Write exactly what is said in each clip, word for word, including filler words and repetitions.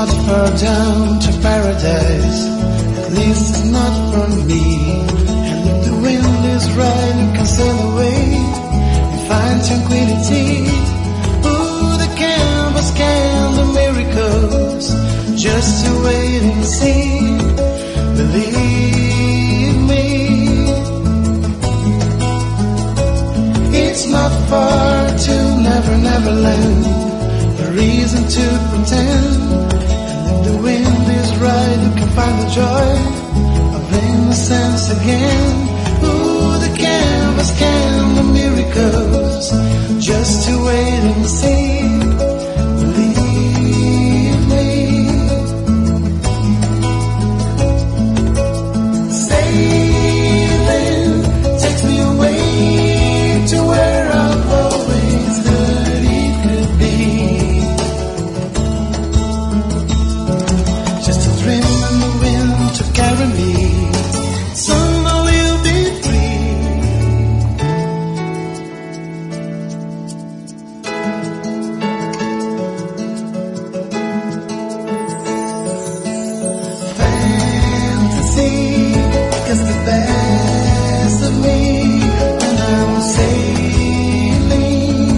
not far down to paradise, at least it's not from me. And if the wind is right, you can sail away and find tranquility. Ooh, the canvas can do miracles, just to wait and see. Believe me, it's not far to Never Never Land. A reason to pretend, and if the wind is right, you can find the joy of innocence again. Ooh, the canvas can do miracles, just to wait and see. Believe me, sailing takes me away to where I've always heard it could be. Just a dream in the wind to carry me. Soon I will be free. Fantasy is the best of me when I'm sailing,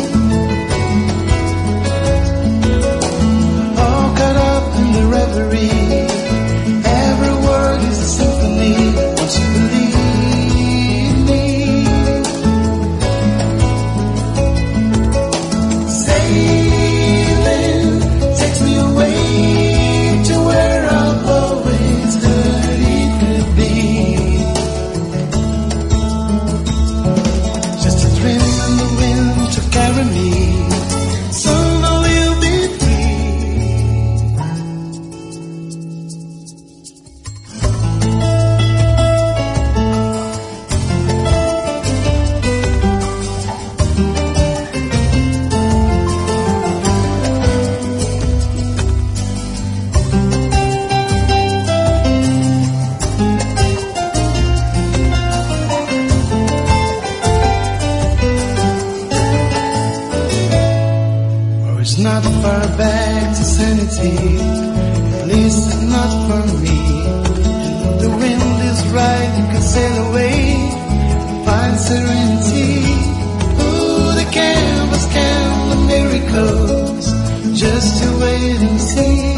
all caught up in the reverie. Every word is a symphony. Once you believe me, sailing takes me away to where I've always heard it could be. Just a dream in the wind to carry me. Soon I will be free. Oh, it's not far back to sanity, at least it's not for me. And if the wind is right, you can sail away and find serenity. Ooh, the canvas can do miracles, just to wait and see.